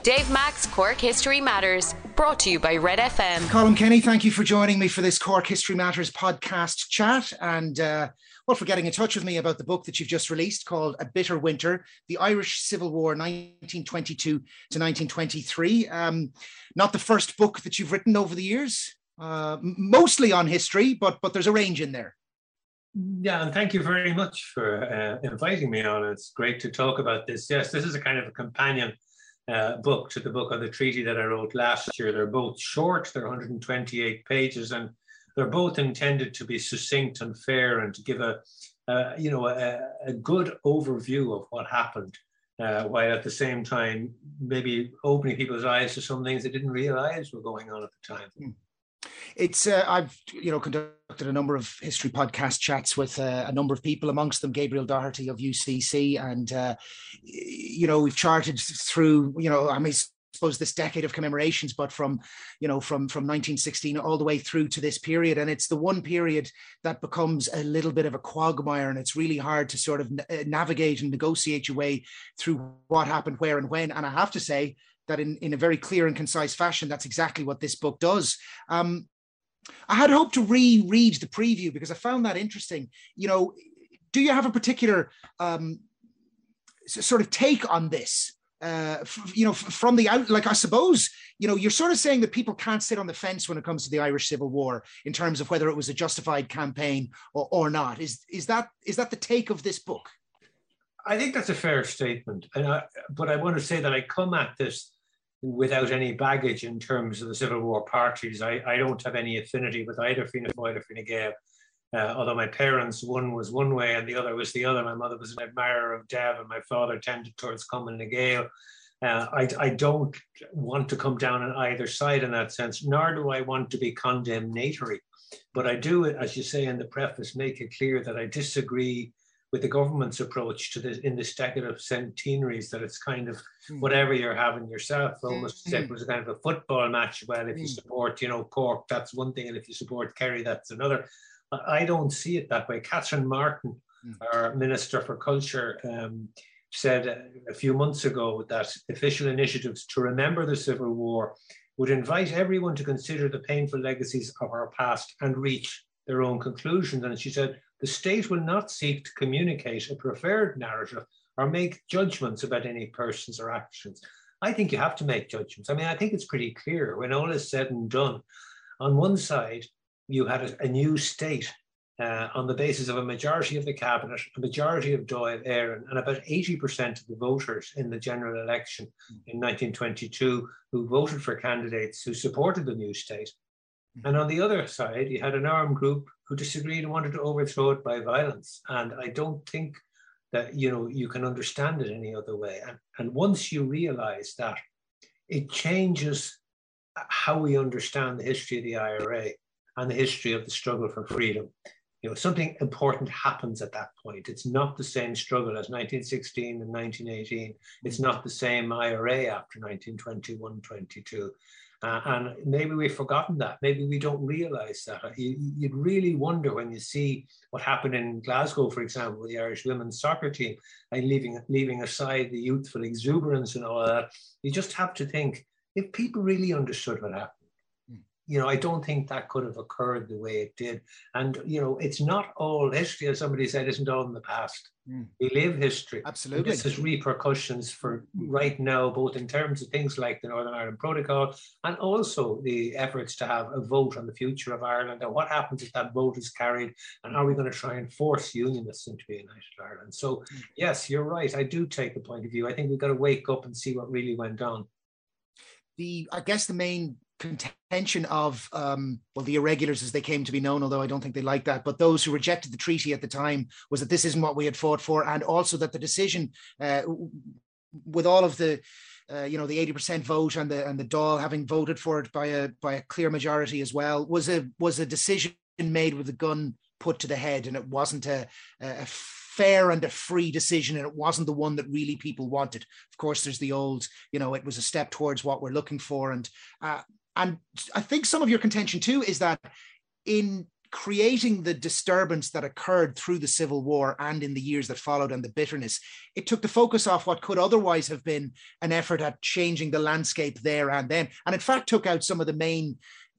Dave Mack's Cork History Matters, brought to you by Red FM. Colin Kenny, thank you for joining me for this Cork History Matters podcast chat and for getting in touch with me about the book that you've just released called A Bitter Winter, The Irish Civil War 1922 to 1923. Not the first book that you've written over the years, mostly on history, but there's a range in there. Yeah, and thank you very much for inviting me on. It's great to talk about this. Yes, this is a kind of a companion book to the book on the treaty that I wrote last year. They're both short, they're 128 pages, and they're both intended to be succinct and fair and to give a good overview of what happened, while at the same time maybe opening people's eyes to some things they didn't realize were going on at the time. It's I've conducted a number of history podcast chats with a number of people, amongst them Gabriel Doherty of UCC, and we've charted through I suppose this decade of commemorations, but from 1916 all the way through to this period, and it's the one period that becomes a little bit of a quagmire, and it's really hard to sort of navigate and negotiate your way through what happened, where, and when. And I have to say that in a very clear and concise fashion, that's exactly what this book does. I had hoped to reread the preview because I found that interesting. Do you have a particular sort of take on this? From the out, like I suppose, you're sort of saying that people can't sit on the fence when it comes to the Irish Civil War in terms of whether it was a justified campaign or not. Is that the take of this book? I think that's a fair statement, but I want to say that I come at this without any baggage in terms of the Civil War parties. I don't have any affinity with either Fianna Fáil or Fine Gael, although my parents, one was one way and the other was the other. My mother was an admirer of Dev and my father tended towards Cumann na Gael. I don't want to come down on either side in that sense, nor do I want to be condemnatory. But I do, as you say in the preface, make it clear that I disagree with the government's approach to this in this decade of centenaries, that it's kind of whatever you're having yourself, almost it was a kind of a football match. Well, if you support, Cork, that's one thing, and if you support Kerry, that's another. I don't see it that way. Catherine Martin, our Minister for Culture, said a few months ago that official initiatives to remember the Civil War would invite everyone to consider the painful legacies of our past and reach their own conclusions. And she said, the state will not seek to communicate a preferred narrative or make judgments about any persons or actions. I think you have to make judgments. I mean, I think it's pretty clear when all is said and done. On one side, you had a new state on the basis of a majority of the cabinet, a majority of Dáil Éireann, and about 80% of the voters in the general election in 1922 who voted for candidates who supported the new state. And on the other side, you had an armed group who disagreed and wanted to overthrow it by violence. And I don't think that, you can understand it any other way. And once you realize that, it changes how we understand the history of the IRA and the history of the struggle for freedom. Something important happens at that point. It's not the same struggle as 1916 and 1918. It's not the same IRA after 1921-22. And maybe we've forgotten that. Maybe we don't realize that. You'd really wonder when you see what happened in Glasgow, for example, with the Irish women's soccer team, and leaving aside the youthful exuberance and all of that. You just have to think, if people really understood what happened, I don't think that could have occurred the way it did. And, it's not all history, as somebody said, isn't all in the past. We live history. Absolutely. And this has repercussions for right now, both in terms of things like the Northern Ireland Protocol and also the efforts to have a vote on the future of Ireland and what happens if that vote is carried, and are we going to try and force unionists into a united Ireland? So, yes, you're right. I do take the point of view. I think we've got to wake up and see what really went on. I guess the main contention of the irregulars, as they came to be known, although I don't think they like that, but those who rejected the treaty at the time, was that this isn't what we had fought for, and also that the decision, with all of the the 80% vote and the Dáil having voted for it by a clear majority as well, was a decision made with the gun put to the head, and it wasn't a fair and a free decision, and it wasn't the one that really people wanted. Of course, there's the old, it was a step towards what we're looking for, and I think some of your contention too is that in creating the disturbance that occurred through the Civil War and in the years that followed, and the bitterness, it took the focus off what could otherwise have been an effort at changing the landscape there and then. And in fact, took out some of the main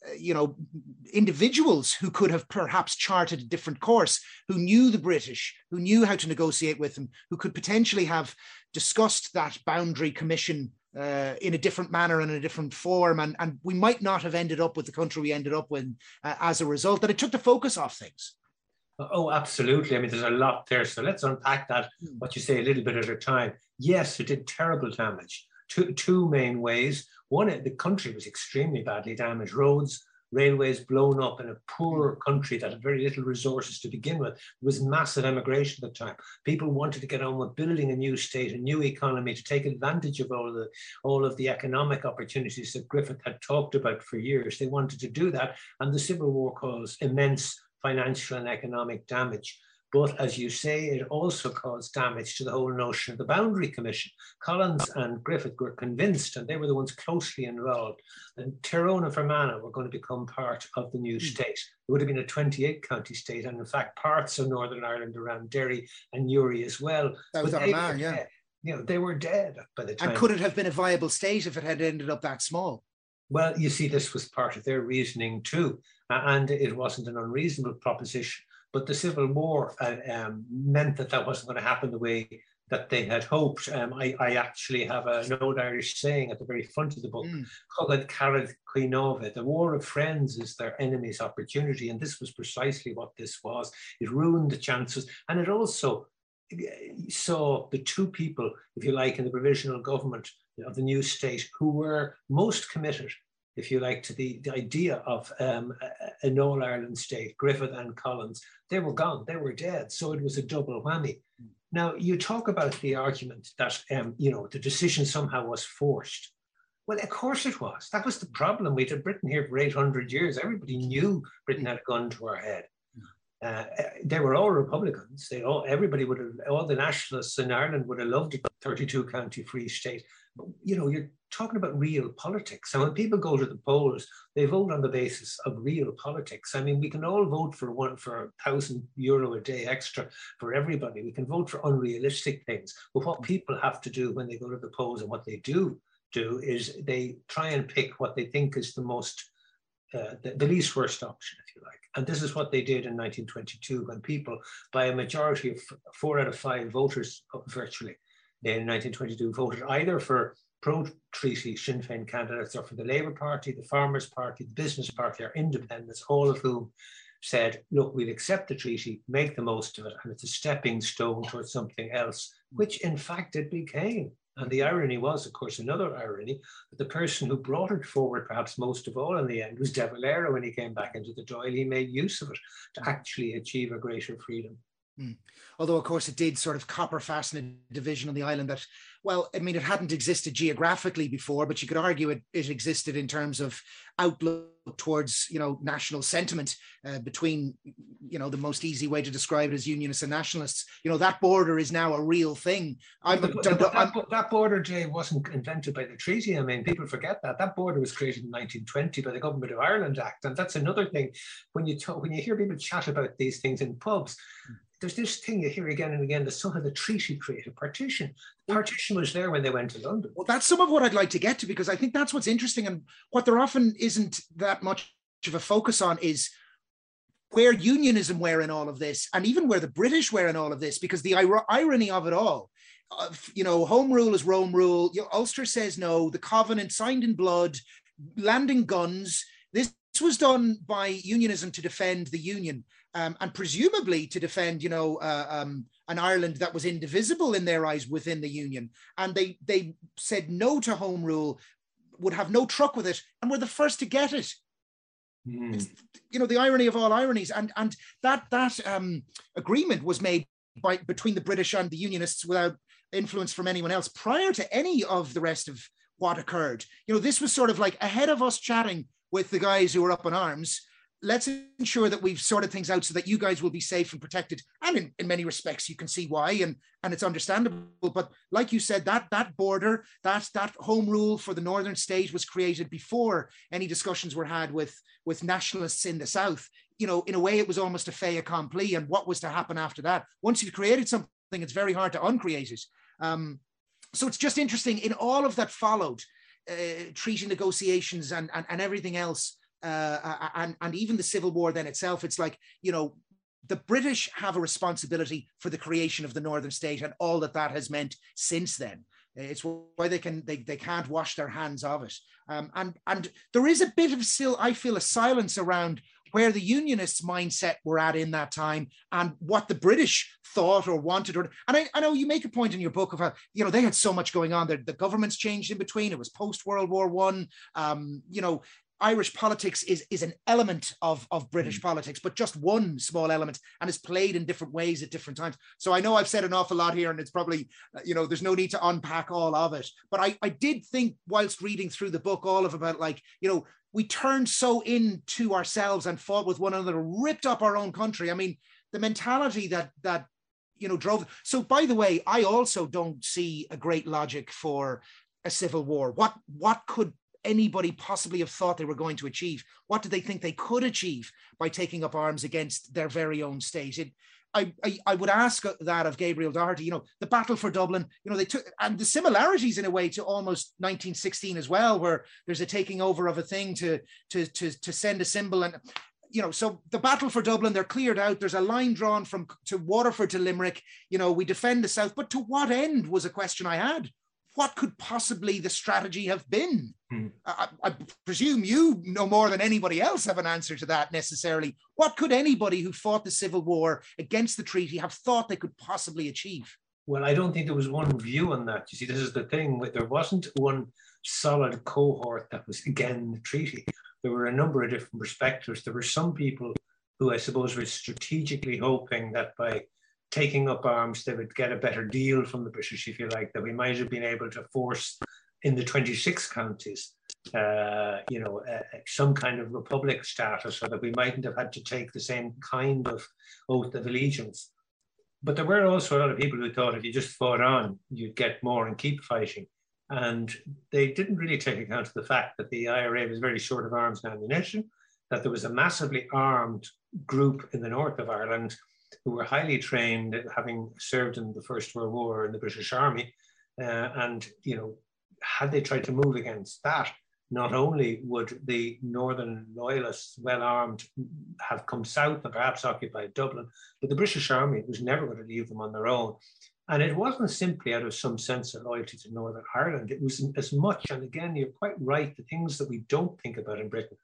individuals who could have perhaps charted a different course, who knew the British, who knew how to negotiate with them, who could potentially have discussed that boundary commission in a different manner and in a different form. And we might not have ended up with the country we ended up with as a result, that it took the focus off things. Oh, absolutely. I mean, there's a lot there. So let's unpack that, what you say, a little bit at a time. Yes, it did terrible damage. Two main ways. One, the country was extremely badly damaged. Roads, railways blown up in a poor country that had very little resources to begin with. There was massive emigration at the time. People wanted to get on with building a new state, a new economy, to take advantage of all of the economic opportunities that Griffith had talked about for years. They wanted to do that, and the Civil War caused immense financial and economic damage. But as you say, it also caused damage to the whole notion of the Boundary Commission. Collins and Griffith were convinced, and they were the ones closely involved, and Tyrone and Fermanagh were going to become part of the new state. It would have been a 28-county state, and in fact, parts of Northern Ireland around Derry and Newry as well. South Armagh, yeah. They were dead by the time. And could it have been a viable state if it had ended up that small? Well, you see, this was part of their reasoning too, and it wasn't an unreasonable proposition. But the Civil War meant that wasn't going to happen the way that they had hoped. I actually have an old Irish saying at the very front of the book, Cogad Carad Cuinove, the war of friends is their enemy's opportunity. And this was precisely what this was. It ruined the chances. And it also saw the two people, if you like, in the provisional government of the new state who were most committed, if you like, to the idea of an all-Ireland state, Griffith and Collins. They were gone, they were dead. So it was a double whammy. Now, you talk about the argument that, the decision somehow was forced. Well, of course it was. That was the problem. We had Britain here for 800 years. Everybody knew Britain had a gun to our head. They were all Republicans. Everybody would have, all the nationalists in Ireland would have loved a 32-county free state. But, you're talking about real politics. And when people go to the polls, they vote on the basis of real politics. I mean, we can all vote for €1,000 a day extra for everybody. We can vote for unrealistic things. But what people have to do when they go to the polls, and what they do is they try and pick what they think is the most the least worst option, if you like. And this is what they did in 1922, when people, by a majority of 4 out of 5 voters virtually in 1922, voted either for pro-treaty Sinn Féin candidates or for the Labour Party, the Farmers Party, the Business Party, or independents, all of whom said, look, we'll accept the treaty, make the most of it, and it's a stepping stone towards something else, which in fact it became. And the irony was, of course, another irony, that the person who brought it forward perhaps most of all in the end was De Valera. When he came back into the Dáil, he made use of it to actually achieve a greater freedom. Although, of course, it did sort of copper fasten a division on the island that, well, I mean, it hadn't existed geographically before, but you could argue it existed in terms of outlook towards, national sentiment between, the most easy way to describe it as unionists and nationalists. That border is now a real thing. That border, Jay, wasn't invented by the treaty. I mean, people forget that. That border was created in 1920 by the Government of Ireland Act. And that's another thing. When you hear people chat about these things in pubs, there's this thing you hear again and again that somehow the treaty created partition. The partition was there when they went to London. Well, that's some of what I'd like to get to, because I think that's what's interesting, and what there often isn't that much of a focus on is where unionism were in all of this, and even where the British were in all of this, because the irony of it all, home rule is Rome rule. Ulster says no, the Covenant signed in blood, landing guns. This was done by unionism to defend the Union. And presumably to defend, an Ireland that was indivisible in their eyes within the Union. And they said no to home rule, would have no truck with it, and were the first to get it. It's, the irony of all ironies. And that agreement was made between the British and the Unionists without influence from anyone else prior to any of the rest of what occurred. This was sort of like ahead of us chatting with the guys who were up in arms. Let's ensure that we've sorted things out so that you guys will be safe and protected. And in many respects, you can see why, and it's understandable. But like you said, that border, that home rule for the northern state was created before any discussions were had with nationalists in the south. you know, in a way, it was almost a fait accompli. And what was to happen after that? Once you've created something, it's very hard to uncreate it. So it's just interesting in all of that followed, treaty negotiations and everything else, and even the Civil War then itself. It's like, you know, the British have a responsibility for the creation of the Northern State and all that has meant since then. It's why they can't wash their hands of it. And there is a bit of still, I feel, a silence around where the Unionists' mindset were at in that time and what the British thought or wanted. And I know you make a point in your book of how, you know, they had so much going on. The governments changed in between. It was post-World War I. You know, Irish politics is an element of British politics, but just one small element, and is played in different ways at different times. So I know I've said an awful lot here, and it's probably, you know, there's no need to unpack all of it. But I did think, whilst reading through the book, all of about, like, you know, we turned so into ourselves and fought with one another, ripped up our own country. I mean, the mentality that you know drove. So, by the way, I also don't see a great logic for a civil war. What could anybody possibly have thought they were going to achieve? What did they think they could achieve by taking up arms against their very own state? I would ask that of Gabriel Doherty. You know, the battle for Dublin, you know, they took, and the similarities in a way to almost 1916 as well, where there's a taking over of a thing to send a symbol. And, you know, so the battle for Dublin, they're cleared out. There's a line drawn to Waterford to Limerick. You know, we defend the south, but to what end was a question I had. What could possibly the strategy have been? I presume you know more than anybody else have an answer to that necessarily. What could anybody who fought the Civil War against the treaty have thought they could possibly achieve? Well, I don't think there was one view on that. You see, this is the thing. There wasn't one solid cohort that was against the treaty. There were a number of different perspectives. There were some people who, I suppose, were strategically hoping that by taking up arms, they would get a better deal from the British, if you like, that we might have been able to force in the 26 counties, some kind of republic status, so that we mightn't have had to take the same kind of oath of allegiance. But there were also a lot of people who thought if you just fought on, you'd get more and keep fighting. And they didn't really take account of the fact that the IRA was very short of arms and ammunition, that there was a massively armed group in the north of Ireland who were highly trained, having served in the First World War in the British Army. And, you know, had they tried to move against that, not only would the Northern Loyalists, well-armed, have come south and perhaps occupied Dublin, but the British Army was never going to leave them on their own. And it wasn't simply out of some sense of loyalty to Northern Ireland. It was as much, and again, you're quite right, the things that we don't think about in Britain.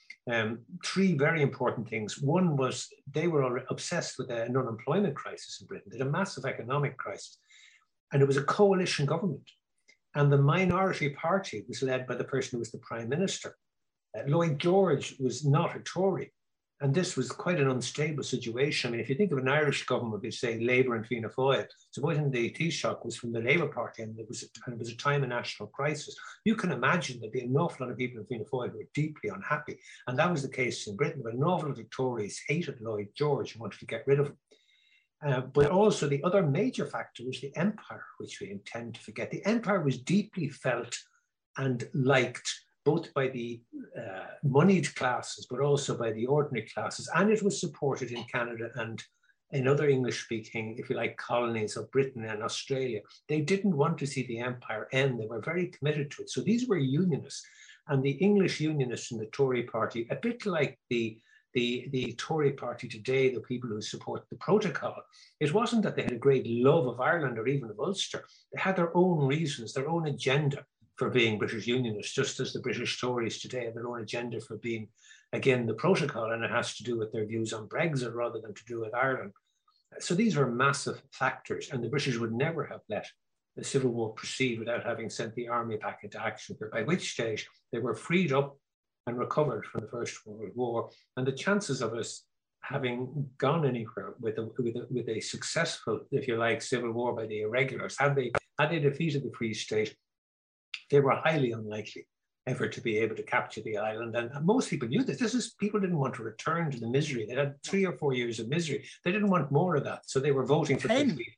Three very important things. One was they were obsessed with an unemployment crisis in Britain. They had a massive economic crisis. And it was a coalition government. And the minority party was led by the person who was the prime minister. Lloyd George was not a Tory. And this was quite an unstable situation. I mean, if you think of an Irish government, we say Labour and Fianna Fáil, supposing the Taoiseach was from the Labour Party and it was a time of national crisis, you can imagine there'd be an awful lot of people in Fianna Fáil who were deeply unhappy. And that was the case in Britain, but an awful lot of Tories hated Lloyd George and wanted to get rid of him. But also the other major factor was the empire, which we intend to forget. The empire was deeply felt and liked both by the moneyed classes, but also by the ordinary classes. And it was supported in Canada and in other English-speaking, if you like, colonies of Britain and Australia. They didn't want to see the empire end. They were very committed to it. So these were unionists. And the English unionists in the Tory party, a bit like the Tory party today, the people who support the protocol, it wasn't that they had a great love of Ireland or even of Ulster. They had their own reasons, their own agenda for being British Unionists, just as the British Tories today have their own agenda for being, again, the protocol, and it has to do with their views on Brexit rather than to do with Ireland. So these were massive factors, and the British would never have let the Civil War proceed without having sent the army back into action, by which stage they were freed up and recovered from the First World War. And the chances of us having gone anywhere with a successful, if you like, civil war by the irregulars, had they defeated the Free State, they were highly unlikely ever to be able to capture the island. And most people knew this. People didn't want to return to the misery. They had 3 or 4 years of misery. They didn't want more of that. So they were voting for defeat.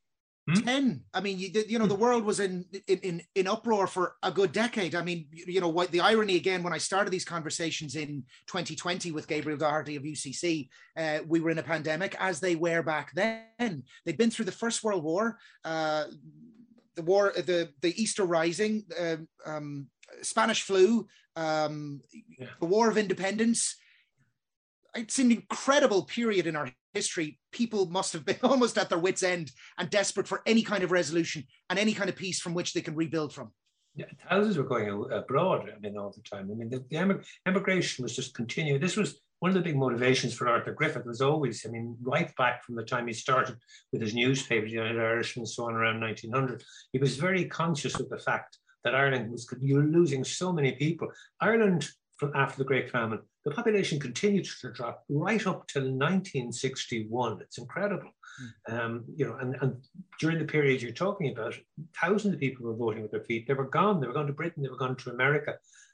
10. I mean, the world was in uproar for a good decade. I mean, what the irony again, when I started these conversations in 2020 with Gabriel Doherty of UCC, we were in a pandemic, as they were back then. They'd been through the First World War, the Easter Rising, Spanish flu, the War of Independence. It's an incredible period in our history. People must have been almost at their wits' end and desperate for any kind of resolution and any kind of peace from which they can rebuild from. Yeah, thousands were going abroad, all the time. I mean, the emigration was just continuing. This was one of the big motivations for Arthur Griffith, was always, right back from the time he started with his newspaper, United Irishman, and so on, around 1900, he was very conscious of the fact that Ireland you were losing so many people. Ireland, after the Great Famine, the population continued to drop right up till 1961. It's incredible. And during the period you're talking about, thousands of people were voting with their feet. They were gone. They were gone to Britain. They were gone to America.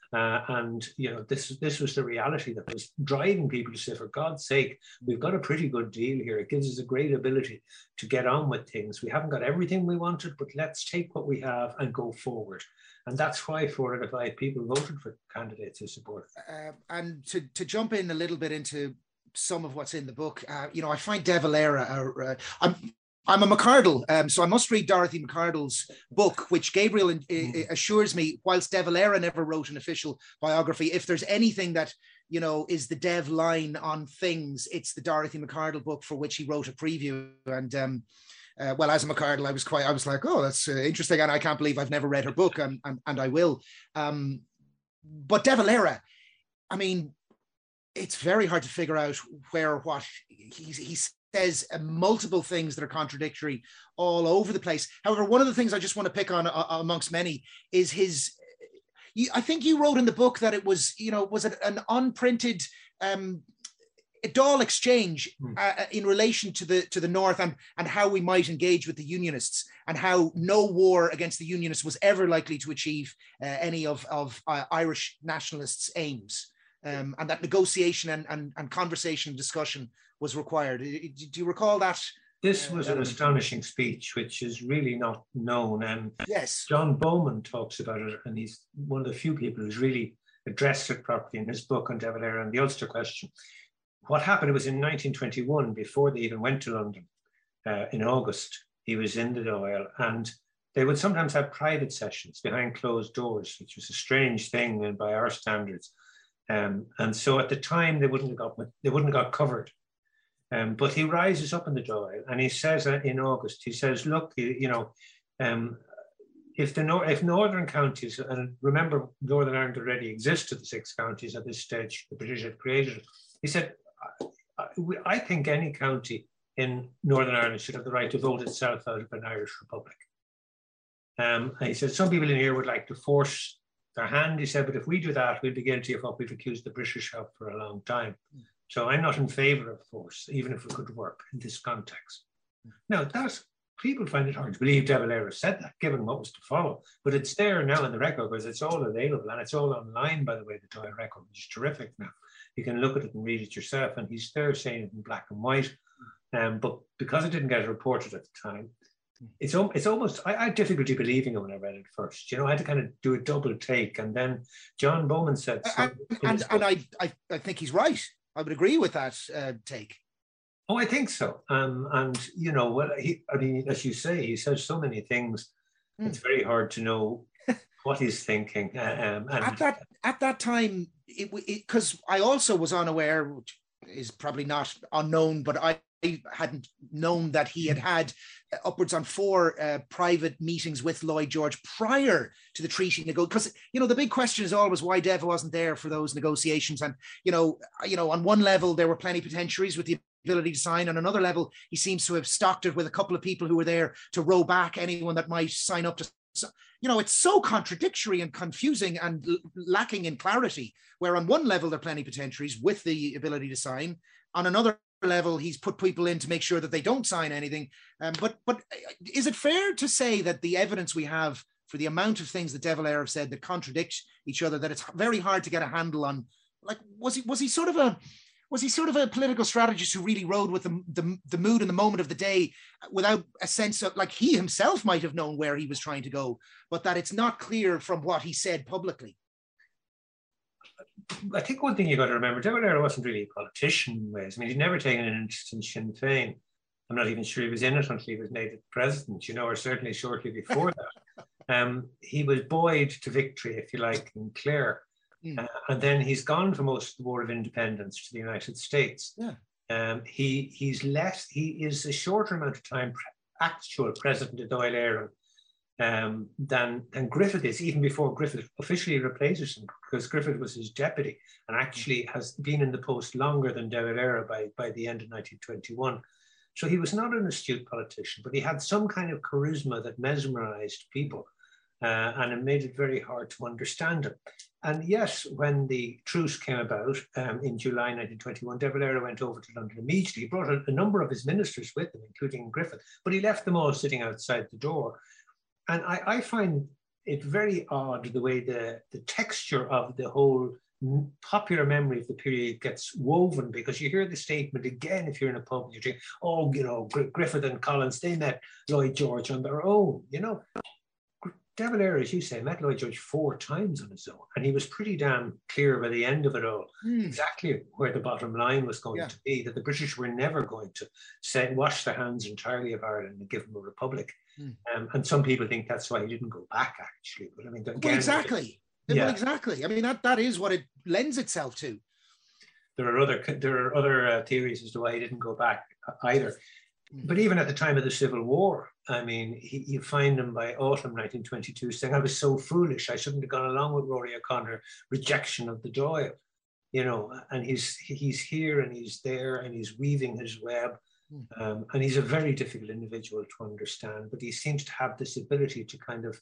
This was the reality that was driving people to say, for God's sake, we've got a pretty good deal here. It gives us a great ability to get on with things. We haven't got everything we wanted, but let's take what we have and go forward. And that's why 4 out of 5 people voted for candidates who support. And to jump in a little bit into some of what's in the book, I find De Valera, I'm a McArdle, so I must read Dorothy McArdle's book, which Gabriel assures me, whilst De Valera never wrote an official biography, if there's anything that, is the Dev line on things, it's the Dorothy McArdle book, for which he wrote a preview. And well, as a McArdle, I was like, oh, that's interesting. And I can't believe I've never read her book, and I will. But De Valera, I mean, it's very hard to figure out where or what he says multiple things that are contradictory all over the place. However, one of the things I just want to pick on amongst many is his, I think you wrote in the book that it was, was it an unprinted Dáil exchange in relation to the North and how we might engage with the Unionists, and how no war against the Unionists was ever likely to achieve any of Irish nationalists' aims. And that negotiation and conversation and discussion was required. Do you recall that? This was an astonishing speech, which is really not known. Yes. John Bowman talks about it, and he's one of the few people who's really addressed it properly in his book on De Valera and the Ulster question. What happened, it was in 1921, before they even went to London, in August. He was in the Dáil, and they would sometimes have private sessions behind closed doors, which was a strange thing by our standards. And so at the time, they wouldn't have got covered. But he rises up in the Dáil and he says in August, he says, look, if northern counties, and remember Northern Ireland already existed, the 6 counties at this stage, the British had created it. He said, I think any county in Northern Ireland should have the right to vote itself out of an Irish Republic. And he said, some people in here would like to force their hand. He said, but if we do that, we'll be guilty of what we've accused the British of for a long time. So I'm not in favor of force, even if it could work in this context. Now, people find it hard to believe De Valera said that, given what was to follow. But it's there now in the record, because it's all available, and it's all online, by the way, the Dáil record, which is terrific now. You can look at it and read it yourself, and he's there saying it in black and white. But because it didn't get reported at the time, it's almost, I had difficulty believing it when I read it first. I had to kind of do a double take. And then John Bowman said... And I think he's right. I would agree with that take. Oh, I think so. As you say, he says so many things. It's very hard to know what he's thinking. At that time, because I also was unaware, which is probably not unknown, but I hadn't known that he had upwards on 4 private meetings with Lloyd George prior to the treaty because the big question is always why Dev wasn't there for those negotiations. And on one level there were plenipotentiaries with the ability to sign. On another level, he seems to have stocked it with a couple of people who were there to row back anyone that might sign up to. It's so contradictory and confusing and lacking in clarity, where on one level they're plenipotentiaries with the ability to sign. On another level, he's put people in to make sure that they don't sign anything. But is it fair to say that the evidence we have for the amount of things that De Valera have said that contradict each other, that it's very hard to get a handle on? Like, was he sort of Was he sort of a political strategist who really rode with the mood and the moment of the day without a sense of, like, he himself might have known where he was trying to go, but that it's not clear from what he said publicly? I think one thing you got to remember, De Valera wasn't really a politician in ways. I mean, he'd never taken an interest in Sinn Féin. I'm not even sure he was in it until he was made president, or certainly shortly before that. He was buoyed to victory, if you like, in Clare. And then he's gone for most of the War of Independence to the United States. Yeah. He is a shorter amount of time actual president of Dáil Éireann than Griffith is, even before Griffith officially replaces him, because Griffith was his deputy and actually has been in the post longer than De Valera by the end of 1921. So he was not an astute politician, but he had some kind of charisma that mesmerized people, and it made it very hard to understand him. And yes, when the truce came about in July 1921, De Valera went over to London immediately. He brought a number of his ministers with him, including Griffith, but he left them all sitting outside the door. And I find it very odd the way the texture of the whole popular memory of the period gets woven, because you hear the statement again if you're in a pub and you think, oh, Griffith and Collins, they met Lloyd George on their own. De Valera, as you say, met Lloyd George 4 times on his own, and he was pretty damn clear by the end of it all exactly where the bottom line was going to be, that the British were never going to wash their hands entirely of Ireland and give them a republic. And some people think that's why he didn't go back, actually. But I mean, again, exactly. Yeah. Well, exactly. I mean, that is what it lends itself to. There are other theories as to why he didn't go back either. But even at the time of the Civil War, I mean, you find him by autumn 1922 saying, I was so foolish, I shouldn't have gone along with Rory O'Connor, rejection of the Dáil, and he's here and he's there and he's weaving his web. And he's a very difficult individual to understand, but he seems to have this ability to kind of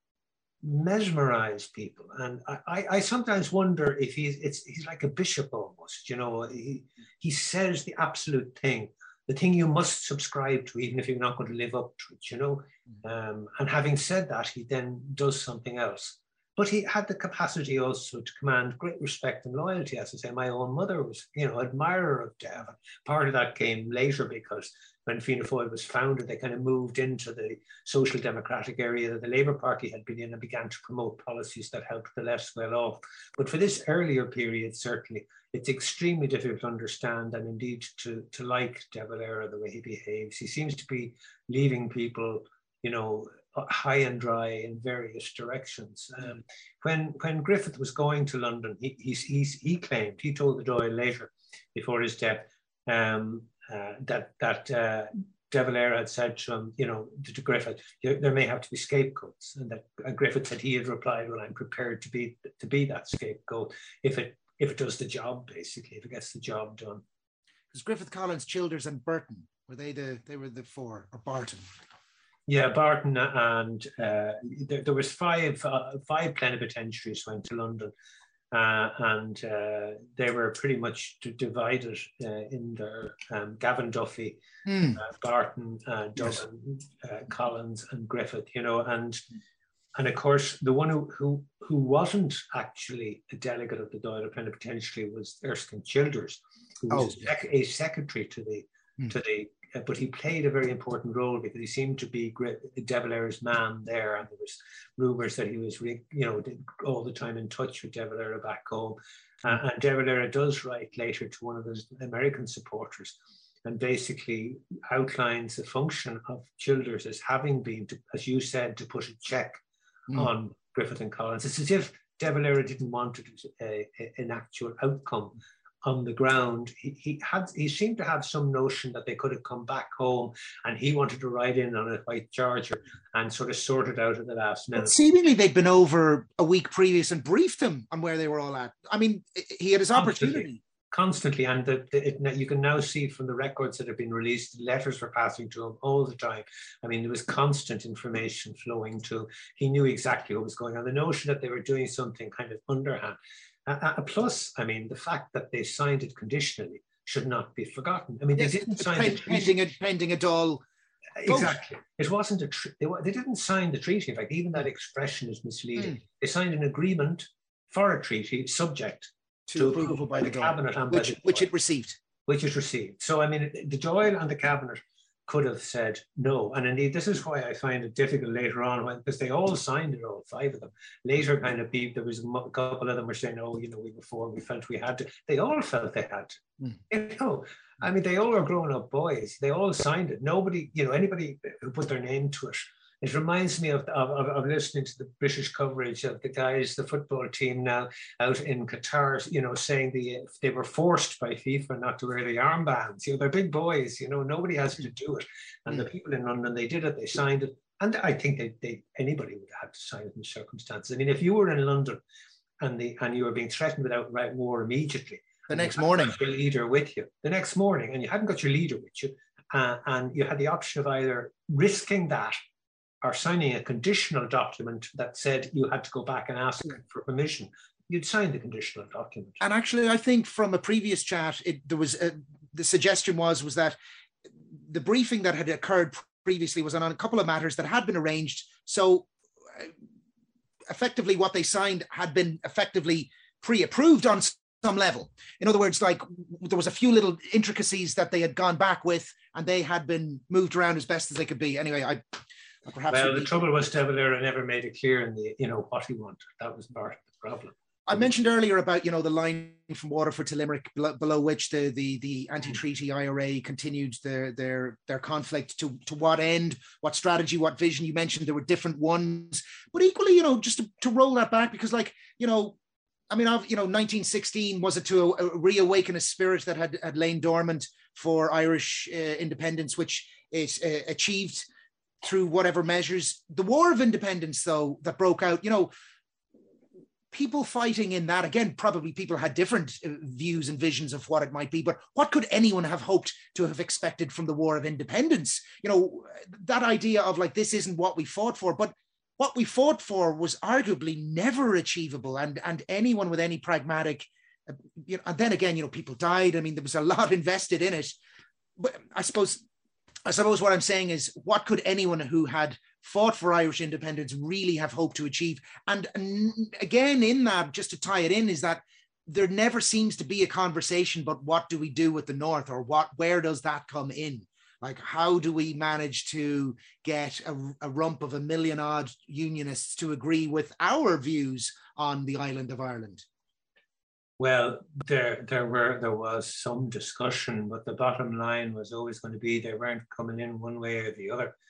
mesmerize people. And I sometimes wonder if he's like a bishop almost, he says the absolute thing, the thing you must subscribe to, even if you're not going to live up to it, and having said that, he then does something else. But he had the capacity also to command great respect and loyalty. As I say, my own mother was, admirer of Dev. Part of that came later, because when Fianna Fáil was founded, they kind of moved into the social democratic area that the Labour Party had been in and began to promote policies that helped the less well off. But for this earlier period, certainly, it's extremely difficult to understand and indeed to like De Valera, the way he behaves. He seems to be leaving people, high and dry in various directions. When Griffith was going to London, he claimed, he told the Dáil later, before his death, that De Valera had said to him, to Griffith, there may have to be scapegoats, and that Griffith said he had replied, well, I'm prepared to be that scapegoat if it does the job, basically, if it gets the job done. Because Griffith, Collins, Childers, and Burton were they were the 4, or Barton? Yeah, Barton, and there was five plenipotentiaries went to London, and they were pretty much divided in their Gavin Duffy, Barton, Duggan, Collins, and Griffith. And of course the one who wasn't actually a delegate of the Dáil plenipotentiary was Erskine Childers, who was a secretary to the. But he played a very important role because he seemed to be De Valera's man there, and there was rumours that he was, all the time in touch with De Valera back home. And De Valera does write later to one of his American supporters, and basically outlines the function of Childers as having been, as you said, to put a check on Griffith and Collins. It's as if De Valera didn't want an actual outcome on the ground. He seemed to have some notion that they could have come back home, and he wanted to ride in on a white charger and sort of sort it out at the last minute. But seemingly they'd been over a week previous and briefed him on where they were all at. I mean, he had his opportunity. Constantly, and you can now see from the records that have been released, letters were passing to him all the time. I mean, there was constant information flowing to. He knew exactly what was going on. The notion that they were doing something kind of underhand. Plus, I mean, the fact that they signed it conditionally should not be forgotten. I mean, they didn't sign it pending a Dáil. Exactly. It wasn't they didn't sign the treaty. In fact, even that expression is misleading. They signed an agreement for a treaty subject to approval by the cabinet and which it received. Which it received. So, I mean, the Dáil and the cabinet could have said no. And indeed, this is why I find it difficult later on, because they all signed it, all 5 of them. Later, kind of, there was a couple of them were saying, oh, you know, we felt we had to. They all felt they had to. You know, I mean, they all are grown up boys. They all signed it. Nobody, you know, anybody who put their name to it. It reminds me of listening to the British coverage of the guys, the football team now out in Qatar, you know, saying they were forced by FIFA not to wear the armbands. You know, they're big boys, you know, nobody has to do it. And the people in London, they did it, they signed it. And I think anybody would have had to sign it in circumstances. I mean, if you were in London and you were being threatened with outright war immediately, the next morning, your leader with you, the next morning, and you hadn't got your leader with you, and you had the option of either risking that or signing a conditional document that said you had to go back and ask for permission, you'd sign the conditional document. And actually, I think from a previous chat, the suggestion was that the briefing that had occurred previously was on a couple of matters that had been arranged. So effectively, what they signed had been effectively pre-approved on some level. In other words, like there was a few little intricacies that they had gone back with, and they had been moved around as best as they could be. Anyway, the trouble was De Valera never made it clear in what he wanted. That was part of the problem. I mentioned earlier about, you know, the line from Waterford to Limerick, below which the anti-treaty IRA continued their conflict. To what end, what strategy, what vision? You mentioned there were different ones, but equally, you know, just to roll that back, because, like, you know, I mean, 1916, was it to reawaken a spirit that had lain dormant for Irish independence, which is achieved through whatever measures. The War of Independence, though, that broke out, you know, people fighting in that, again, probably people had different views and visions of what it might be, but what could anyone have hoped to have expected from the War of Independence? You know, that idea of like, this isn't what we fought for, but what we fought for was arguably never achievable. And anyone with any pragmatic, you know, and then again, you know, people died. I mean, there was a lot invested in it. But I suppose what I'm saying is, what could anyone who had fought for Irish independence really have hoped to achieve? And again, in that, just to tie it in, is that there never seems to be a conversation about what do we do with the North, or where does that come in? Like, how do we manage to get a rump of 1 million odd unionists to agree with our views on the island of Ireland? Well, there was some discussion, but the bottom line was always going to be they weren't coming in one way or the other.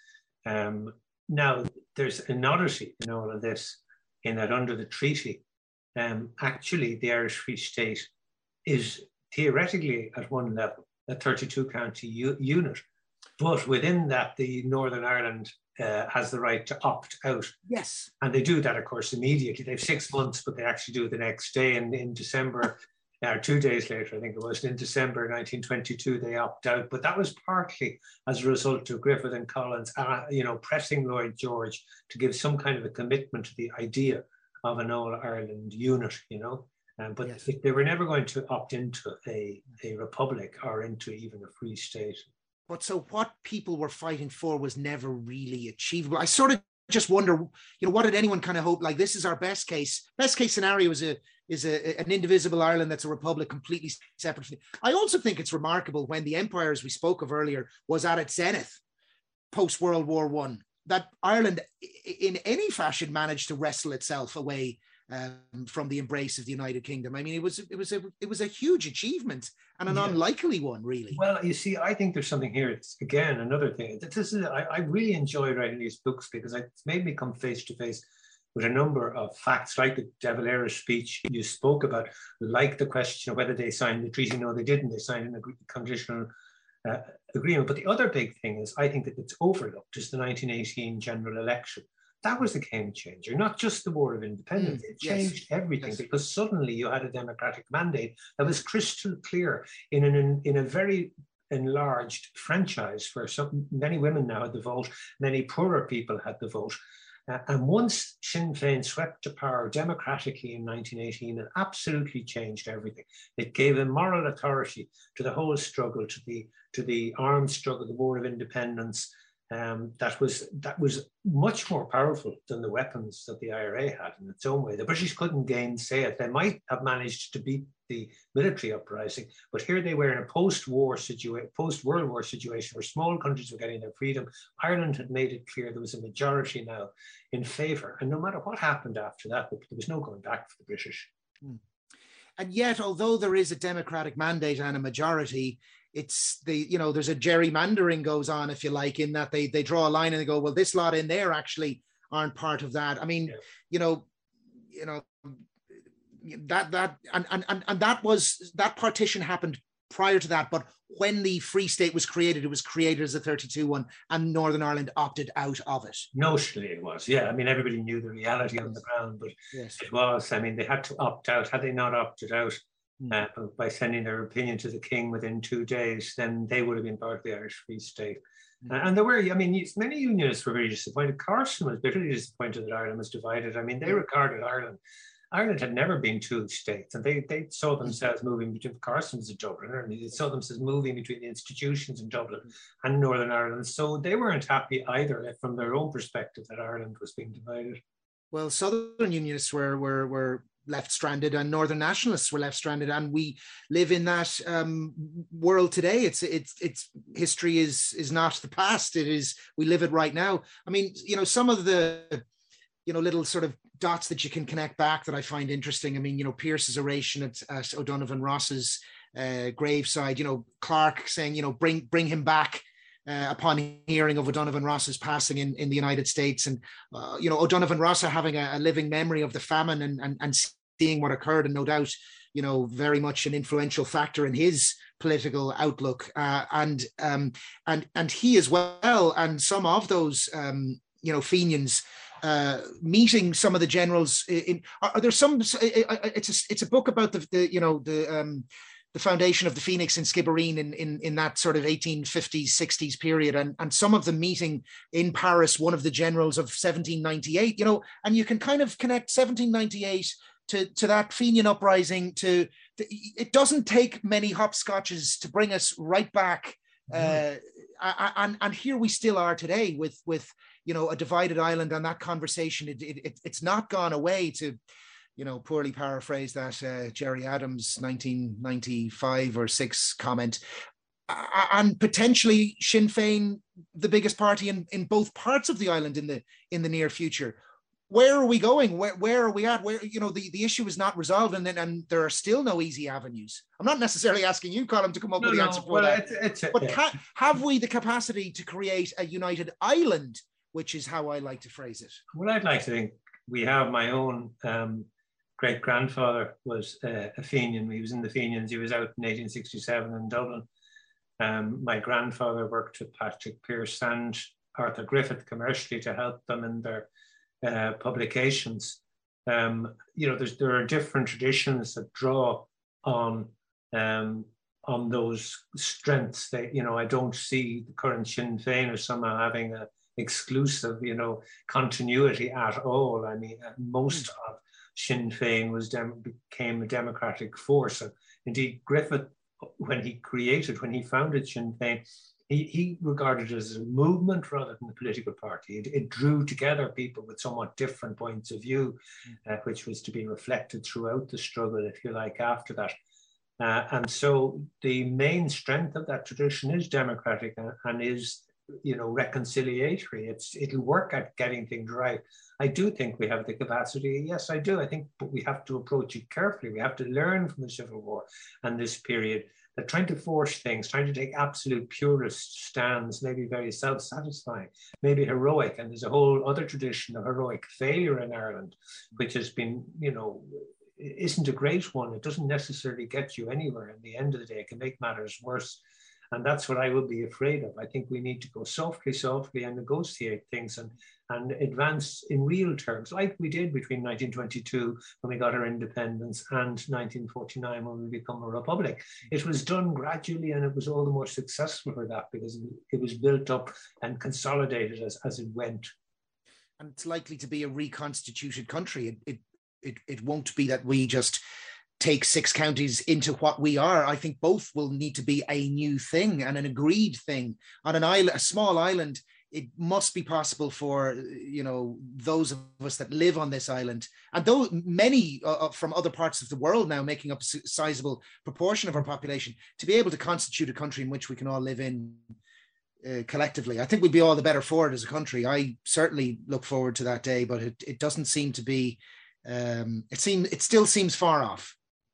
Now, there's an oddity in all of this, in that under the treaty, actually the Irish Free State is theoretically at one level, a 32-county unit. But within that, the Northern Ireland has the right to opt out. Yes. And they do that, of course, immediately. They have 6 months, but they actually do it the next day. And in December, 2 days later, I think it was, in December 1922, they opt out. But that was partly as a result of Griffith and Collins, pressing Lloyd George to give some kind of a commitment to the idea of an All-Ireland unit, you know. But yes, they were never going to opt into a republic or into even a free state. But so what people were fighting for was never really achievable. I sort of just wonder, you know, what did anyone kind of hope? Like, this is our best case. Best case scenario is an indivisible Ireland that's a republic, completely separate. I also think it's remarkable, when the empire, as we spoke of earlier, was at its zenith post World War I, that Ireland in any fashion managed to wrestle itself away from the embrace of the United Kingdom. I mean, it was a huge achievement, and an unlikely one, really. Well, you see, I think there's something here. It's, again, another thing. I really enjoy writing these books, because it's made me come face to face with a number of facts, like the De Valera speech you spoke about, like the question of whether they signed the treaty. No, they didn't. They signed a conditional agreement. But the other big thing is, I think that it's overlooked, is the 1918 general election. That was a game changer, not just the War of Independence. It changed everything, because suddenly you had a democratic mandate that was crystal clear in a very enlarged franchise, where many women now had the vote, many poorer people had the vote. And once Sinn Féin swept to power democratically in 1918, it absolutely changed everything. It gave a moral authority to the whole struggle, to the armed struggle, the War of Independence. that was much more powerful than the weapons that the IRA had in its own way. The British couldn't gainsay it. They might have managed to beat the military uprising, but here they were in a post-World War situation where small countries were getting their freedom. Ireland had made it clear there was a majority now in favour, and no matter what happened after that, there was no going back for the British. And yet, although there is a democratic mandate and a majority, it's there's a gerrymandering goes on, if you like, in that they draw a line and they go, well, this lot in there actually aren't part of that. I mean, that partition happened prior to that, but when the Free State was created, it was created as a 32 one, and Northern Ireland opted out of it. Notionally it was, yeah. I mean, everybody knew the reality on the ground, but it was, I mean, they had to opt out. Had they not opted out by sending their opinion to the King within 2 days, then they would have been part of the Irish Free State. And there were, I mean, many unionists were very disappointed. Carson was bitterly disappointed that Ireland was divided. I mean, they regarded Ireland had never been two states, and they saw themselves moving between Carson's a Dubliner, and they saw themselves moving between the institutions in Dublin and Northern Ireland. So they weren't happy either from their own perspective that Ireland was being divided. Well, Southern Unionists were left stranded, and Northern Nationalists were left stranded, and we live in that world today. It's history is not the past. It is, we live it right now. I mean, some of the little sort of dots that you can connect back that I find interesting. I mean, Pearse's oration at O'Donovan Ross's graveside, Clark saying, bring him back upon hearing of O'Donovan Ross's passing in the United States. And, O'Donovan Ross having a living memory of the famine and seeing what occurred, and no doubt, very much an influential factor in his political outlook. And he as well, and some of those, Fenians, meeting some of the generals are there some, it's a book about the foundation of the Phoenix in Skibbereen in that sort of 1850s, 60s period, and some of them meeting in Paris one of the generals of 1798, and you can kind of connect 1798 to that Fenian uprising. It doesn't take many hopscotches to bring us right back, and here we still are today with a divided Ireland, and that conversation, it's not gone away, to poorly paraphrase that Gerry Adams 1995 or 6 comment, and potentially Sinn Féin the biggest party in both parts of the island in the near future. Where are we going? Where are we at? Where, the issue is not resolved, and there are still no easy avenues. I'm not necessarily asking you, Colm, to come up with the answer for that. But have we the capacity to create a united Ireland, which is how I like to phrase it? Well, I'd like to think we have. My own great-grandfather was a Fenian. He was in the Fenians. He was out in 1867 in Dublin. My grandfather worked with Patrick Pearse and Arthur Griffith commercially to help them in their publications. There are different traditions that draw on those strengths. I don't see the current Sinn Féin as somehow having a exclusive, continuity at all. I mean, most of Sinn Féin became a democratic force. And indeed, Griffith, when he founded Sinn Féin, he regarded it as a movement rather than a political party. It drew together people with somewhat different points of view, which was to be reflected throughout the struggle, if you like, after that. And so the main strength of that tradition is democratic and is, reconciliatory. It'll work at getting things right. I do think we have the capacity. Yes, I do. I think, but we have to approach it carefully. We have to learn from the Civil War and this period that trying to force things, trying to take absolute purist stands, maybe very self-satisfying, maybe heroic. And there's a whole other tradition of heroic failure in Ireland, which has been, isn't a great one. It doesn't necessarily get you anywhere. In the end of the day, it can make matters worse. And that's what I would be afraid of. I think we need to go softly and negotiate things and advance in real terms, like we did between 1922 when we got our independence and 1949 when we become a republic. It was done gradually, and it was all the more successful for that because it was built up and consolidated as it went. And it's likely to be a reconstituted country. It won't be that we just take 6 counties into what we are. I think both will need to be a new thing and an agreed thing on an island, a small island it must be possible for, you know, those of us that live on this island, and though many from other parts of the world now making up a sizable proportion of our population, to be able to constitute a country in which we can all live in collectively. I think we'd be all the better for it as a country. I certainly look forward to that day, but it doesn't seem to be, it still seems far off.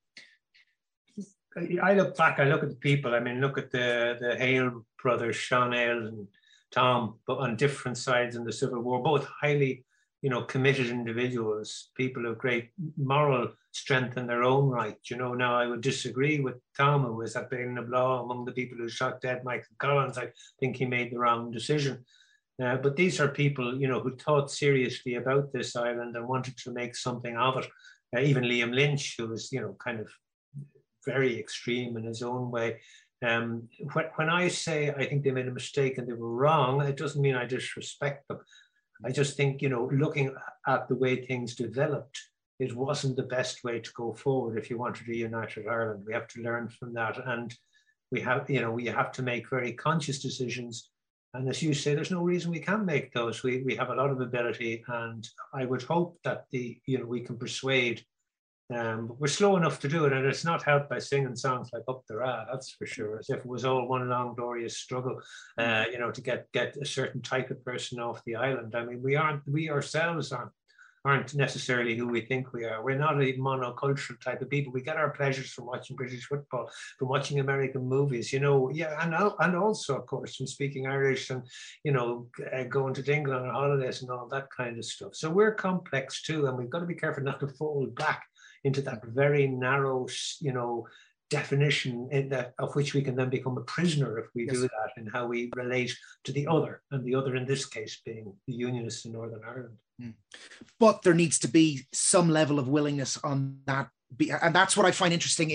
I look back, I look at the people, I mean, look at the Hale brothers, Sean Hale and Tom, but on different sides in the Civil War, both highly, you know, committed individuals, people of great moral strength in their own right. You know, now I would disagree with Tom, who was at Bailnablaw, among the people who shot dead Michael Collins. I think he made the wrong decision. But these are people, you know, who thought seriously about this island and wanted to make something of it. Even Liam Lynch, who was, you know, kind of very extreme in his own way. When I say I think they made a mistake and they were wrong, it doesn't mean I disrespect them. I just think, you know, looking at the way things developed, it wasn't the best way to go forward if you wanted a united Ireland. We have to learn from that. And we have, you know, we have to make very conscious decisions. And as you say, there's no reason we can't make those. We have a lot of ability, and I would hope that we can persuade. But we're slow enough to do it, and it's not helped by singing songs like Up the Ra, that's for sure, as if it was all one long glorious struggle, you know, to get a certain type of person off the island. I mean, we ourselves aren't necessarily who we think we are. We're not a monocultural type of people. We get our pleasures from watching British football, from watching American movies, you know, and also, of course, from speaking Irish and, you know, going to England on holidays and all that kind of stuff. So we're complex too, and we've got to be careful not to fall back into that very narrow, you know, definition of which we can then become a prisoner if we do that, in how we relate to the other, and the other in this case being the Unionists in Northern Ireland. But there needs to be some level of willingness on that, and that's what I find interesting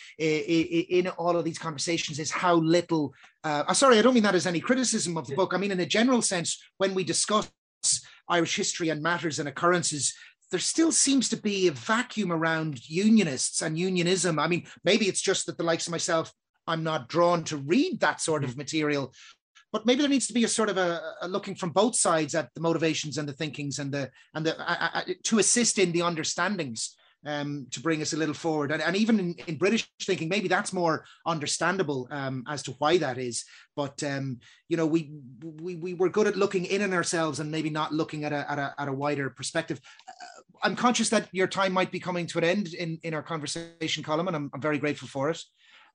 in all of these conversations, is how little. Sorry, I don't mean that as any criticism of the book. I mean in a general sense, when we discuss Irish history and matters and occurrences, there still seems to be a vacuum around unionists and unionism. I mean, maybe it's just that the likes of myself, I'm not drawn to read that sort of material, but maybe there needs to be a sort of a looking from both sides at the motivations and the thinkings and the to assist in the understandings, to bring us a little forward. And even in British thinking, maybe that's more understandable as to why that is. But you know, we were good at looking in on ourselves and maybe not looking at a wider perspective. I'm conscious that your time might be coming to an end in our conversation, Colm, and I'm very grateful for it.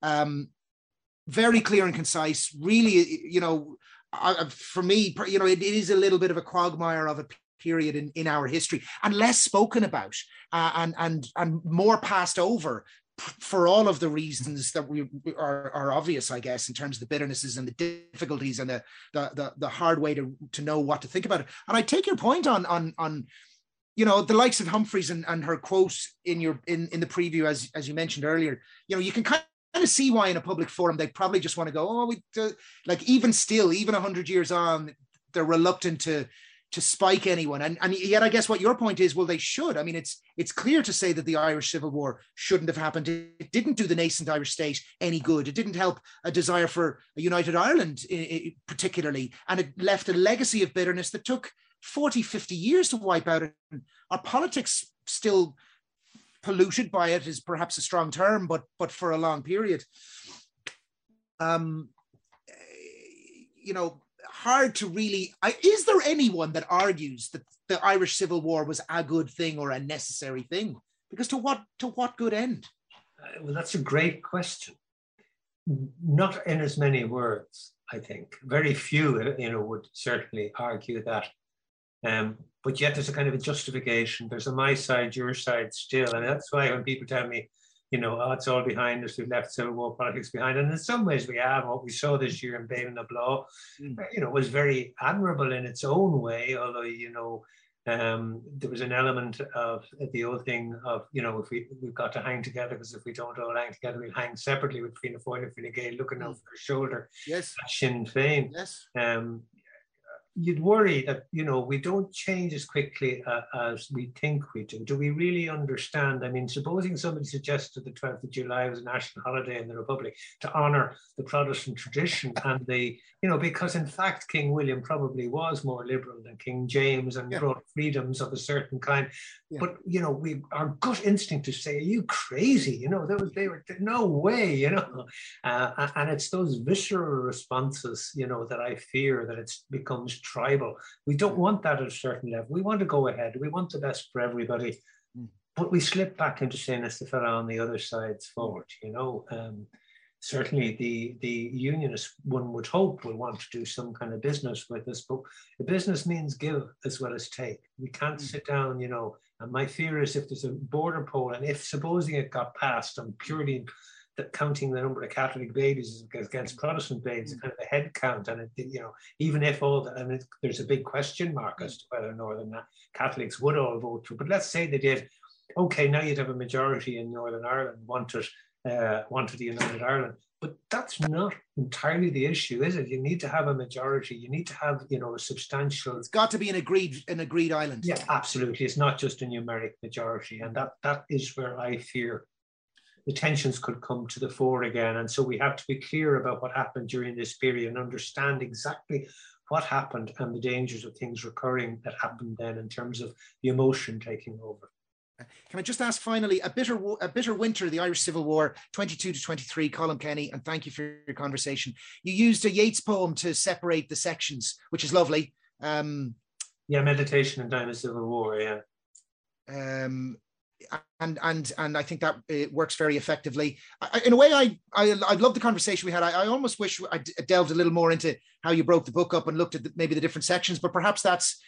Very clear and concise, really, you know, for me, you know, it is a little bit of a quagmire of a period in our history, and less spoken about, and more passed over for all of the reasons that are obvious, I guess, in terms of the bitternesses and the difficulties and the hard way to know what to think about it. And I take your point on you know, the likes of Humphreys and her quote in the preview, as you mentioned earlier. You know, you can kind of see why in a public forum they probably just want to go, like, even still, even 100 years on, they're reluctant to spike anyone. And yet I guess what your point is, well, they should. I mean, it's clear to say that the Irish Civil War shouldn't have happened. It didn't do the nascent Irish state any good. It didn't help a desire for a united Ireland particularly. And it left a legacy of bitterness that took 40, 50 years to wipe out. And our politics still polluted by it is perhaps a strong term, but for a long period. You know, hard to really. Is there anyone that argues that the Irish Civil War was a good thing or a necessary thing? Because to what good end? Well, that's a great question. Not in as many words, I think. Very few, you know, would certainly argue that. But yet there's a kind of a justification. There's a my side, your side still. And that's why when people tell me, you know, oh, it's all behind us, we've left Civil War politics behind. And in some ways we have. What we saw this year in Bailnablaw, you know, was very admirable in its own way, although, you know, there was an element of the old thing of, you know, if we've got to hang together, because if we don't all hang together, we'll hang separately, with Fianna Fáil and Fine Gael looking over their shoulder. Yes. Sinn Féin. Yes. you'd worry that, we don't change as quickly as we think we do. Do we really understand? I mean, supposing somebody suggested the 12th of July was a national holiday in the Republic to honor the Protestant tradition and because in fact, King William probably was more liberal than King James and brought freedoms of a certain kind. Yeah. But, our gut instinct to say, are you crazy? They were no way, and it's those visceral responses, that I fear that it becomes tribal. We don't want that at a certain level. We want to go ahead. We want the best for everybody. But we slip back into saying it's the fella on the other side's fault, Certainly the unionists, one would hope, will want to do some kind of business with us, but the business means give as well as take. We can't sit down, and my fear is if there's a border poll, and if supposing it got passed on purely counting the number of Catholic babies against Protestant babies, kind of a head count, and even if all that, there's a big question mark as to whether Northern Catholics would all vote for. But let's say they did. Okay, now you'd have a majority in Northern Ireland wanted the United Ireland, but that's not entirely the issue, is it? You need to have a majority. You need to have a substantial. It's got to be an agreed island. Yeah, absolutely. It's not just a numeric majority, and that is where I fear the tensions could come to the fore again. And so we have to be clear about what happened during this period and understand exactly what happened and the dangers of things recurring that happened then in terms of the emotion taking over. Can I just ask finally, a bitter winter, the Irish Civil War, 22 to 23, Colm Kenny, and thank you for your conversation. You used a Yeats poem to separate the sections, which is lovely. Meditation and Time of Civil War, yeah. And I think that it works very effectively. In a way, I love the conversation we had. I almost wish I delved a little more into how you broke the book up and looked at maybe the different sections, but perhaps that's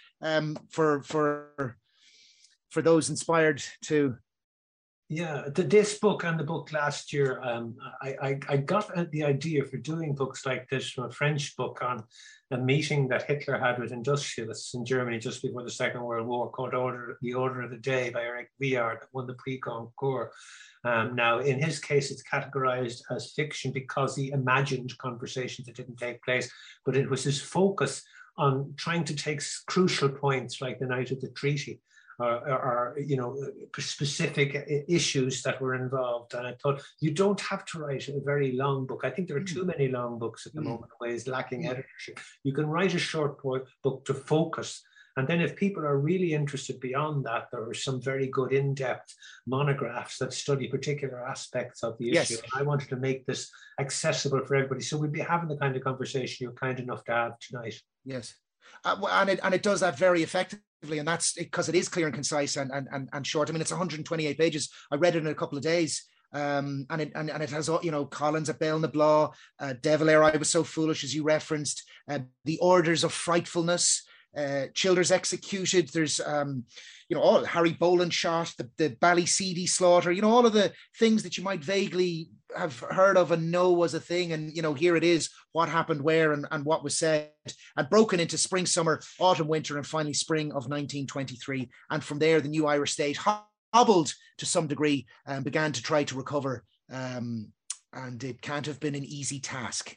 for those inspired to. Yeah, this book and the book last year, I got the idea for doing books like this from a French book on a meeting that Hitler had with industrialists in Germany just before the Second World War called The Order of the Day by Eric Viard, that won the Prix Goncourt. Now, in his case, it's categorized as fiction because he imagined conversations that didn't take place, but it was his focus on trying to take crucial points like the night of the treaty, or specific issues that were involved. And I thought, you don't have to write a very long book. I think there are too many long books at the moment, ways lacking editorship. You can write a short book to focus. And then if people are really interested beyond that, there are some very good in-depth monographs that study particular aspects of the issue. Yes. And I wanted to make this accessible for everybody. So we'd be having the kind of conversation you're kind enough to have tonight. Yes. And it does that very effectively. And that's because it is clear and concise and short. I mean, it's 128 pages. I read it in a couple of days. And it has, Collins at Bale na Blah, De Valera, I Was So Foolish, as you referenced, The Orders of Frightfulness, Childers Executed. There's, all Harry Boland shot, the Ballyseedy slaughter, all of the things that you might vaguely have heard of and know was a thing. And, here it is, what happened where and what was said, and broken into spring, summer, autumn, winter, and finally spring of 1923. And from there, the new Irish state hobbled to some degree and began to try to recover. And it can't have been an easy task.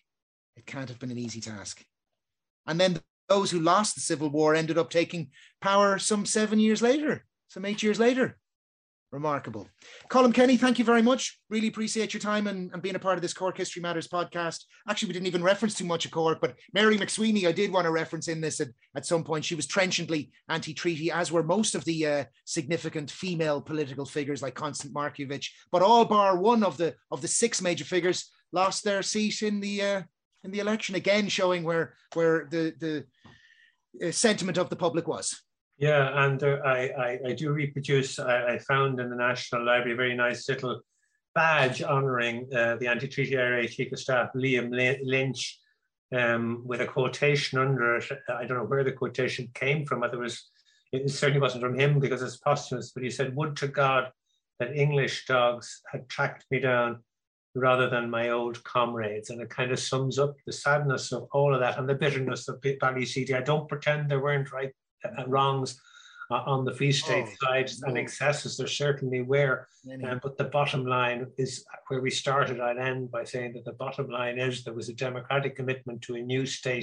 And then those who lost the Civil War ended up taking power some 8 years later. Remarkable. Colm Kenny, thank you very much. Really appreciate your time and being a part of this Cork History Matters podcast. Actually, we didn't even reference too much of Cork, but Mary McSweeney, I did want to reference in this at some point. She was trenchantly anti-treaty, as were most of the significant female political figures like Constant Markievicz. But all bar one of the 6 major figures lost their seat in the election, again showing where the sentiment of the public was. Yeah, and I do reproduce, I found in the National Library a very nice little badge honouring the anti-treaty IRA Chief of Staff, Liam Lynch, with a quotation under it. I don't know where the quotation came from, but it certainly wasn't from him because it's posthumous, but he said, "Would to God that English dogs had tracked me down rather than my old comrades." And it kind of sums up the sadness of all of that and the bitterness of Ballyseedy. I don't pretend there weren't wrongs on the Free State side and excesses. There certainly were, but the bottom line is where we started. I'd end by saying that the bottom line is there was a democratic commitment to a new state,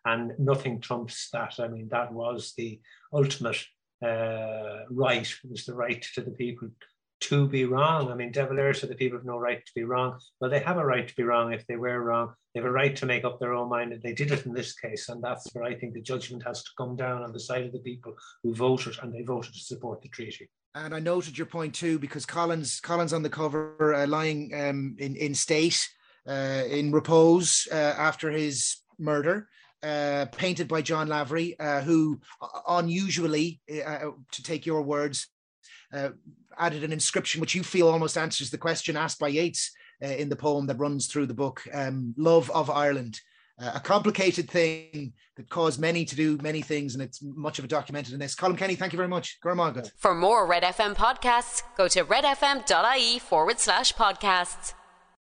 and nothing trumps that. I mean, that was the ultimate right. It was the right to the people to be wrong. I mean, De Valera said the people have no right to be wrong. Well, they have a right to be wrong if they were wrong. They have a right to make up their own mind, and they did it in this case. And that's where I think the judgment has to come down on the side of the people who voted, and they voted to support the treaty. And I noted your point too, because Colin's on the cover, lying in state, in repose after his murder. Painted by John Lavery, who unusually, to take your words, added an inscription which you feel almost answers the question asked by Yeats in the poem that runs through the book, Love of Ireland. A complicated thing that caused many to do many things, and it's much of it documented in this. Colm Kenny, thank you very much. For more Red FM podcasts, go to redfm.ie/podcasts.